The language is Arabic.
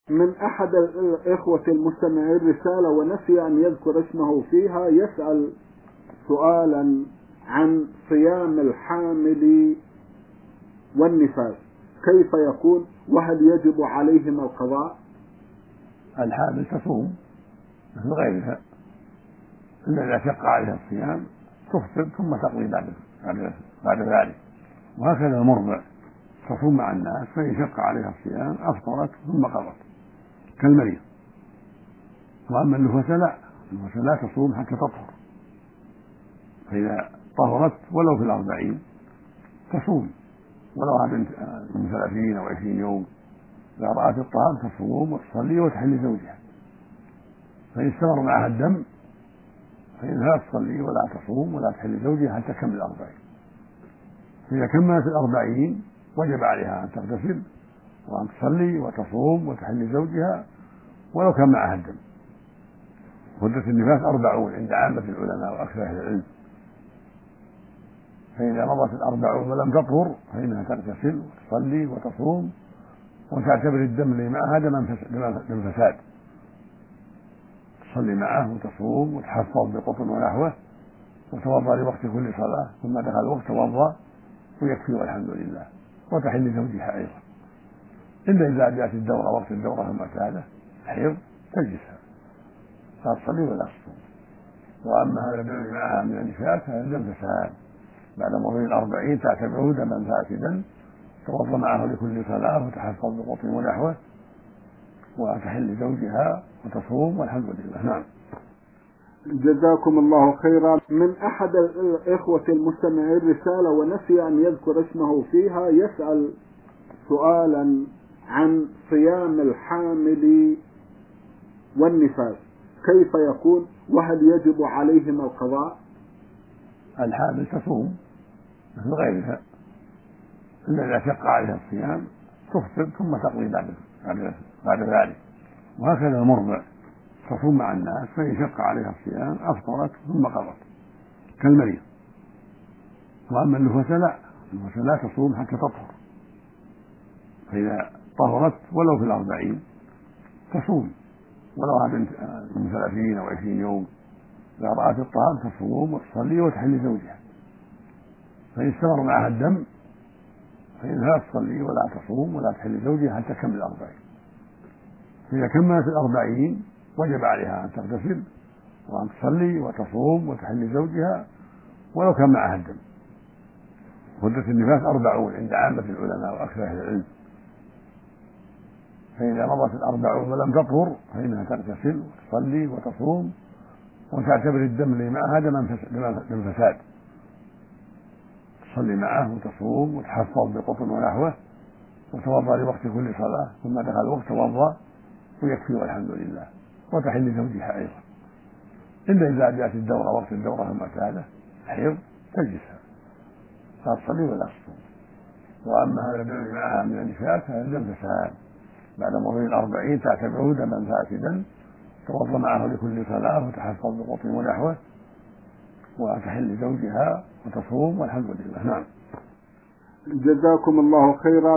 من أحد الإخوة المستمعين رسالة ونسي أن يذكر اسمه فيها، يسأل سؤالا عن صيام الحامل والنفاس، كيف يكون وهل يجب عليهما القضاء؟ الحامل تصوم مثل غيرها، إلا إذا شق عليها الصيام تفطر ثم تقضي بعد ذلك، وهكذا المرضع تصوم مع الناس، فإن شق عليها الصيام أفطرت ثم قضت كالمريض. وأما النفساء لا، النفساء لا تصوم حتى تطهر، فإذا طهرت ولو في 40 تصوم، ولو من 30 أو 20 يوم. إذا رأت الطهر تصوم وتصلي وتحل زوجها، فإن استمر معها الدم فإنها لا تصلي ولا تصوم ولا تحل زوجها حتى تكمل 40. فإذا كملت 40 وجب عليها أن تغتسل وأن تصلي وتصوم وتحل زوجها ولو كان معها الدم. مدة النفاس 40 عند عامة العلماء وأكثر أهل العلم، فإذا مضت 40 ولم تطهر فإنها تغتسل وتصلي وتصوم وتعتبر الدم اللي معها دم فساد، تصلي معه وتصوم وتحفظ بقطن ونحوه وتوضأ لوقت كل صلاة، ثم دخل الوقت توضأ ويكفي والحمد لله، وتحل زوجها أيضا. إلا إذا جاءت الدورة وقت الدورة المعتادة حيض تجلسها لا تصلي ولا تصوم. وأما هذا الدم معها من النفاس فهذا دم فساد، بعد مرور 40 تعتبره دما فاسدا، توضأ معه لكل صلاة وتحفظ بقطن ونحوه وتحل زوجها وتصوم والحمد لله. نعم. جزاكم الله خيرا. من أحد الإخوة المستمعين رسالة ونسي أن يذكر اسمه فيها، يسأل سؤالا عن صيام الحامل والنفاس، كيف يكون وهل يجب عليهما القضاء؟ الحامل تصوم مثل غيرها، إلا إذا شق عليها الصيام تفطر ثم تقضي بعد ذلك، وهكذا المرضع تصوم مع الناس، فإن شق عليها الصيام أفطرت ثم قضت كالمريض. وأما النفساء لا، النفساء لا تصوم حتى تطهر، فإذا طهرت ولو في 40 تصوم، ولو من 30 أو 20 يوم. إذا رأت الطهر تصوم وتصلي وتحل زوجها، فإن استمر معها الدم فإنها لا تصلي ولا تصوم ولا تحل زوجها حتى تكمل 40. فإذا كملت 40 وجب عليها أن تغتسل وأن تصلي وتصوم وتحل زوجها ولو كان معها الدم. مدة النفاس 40 عند عامة العلماء وأكثر أهل العلم، فإذا مضت 40 ولم تطهر فإنها تغتسل وتصلي وتصوم وتعتبر الدم اللي معها دم فساد، تصلي معه وتصوم وتحفظ بقطن ونحوه وتوضأ لوقت كل صلاة، ثم دخل الوقت توضأ ويكفي والحمد لله، وتحل زوجها أيضا. إلا إذا جاءت الدورة وقت الدورة المعتادة حيض تجلسها لا تصلي ولا تصوم. وأما هذا الدم معها من النفاس فهذا دم فساد، بعد مرور 40 تعتبره دما فاسدا، توضأ معه لكل صلاة وتحفظ بقطن ونحوه وتحل زوجها وتصوم والحمد لله. نعم. جزاكم الله خيرا.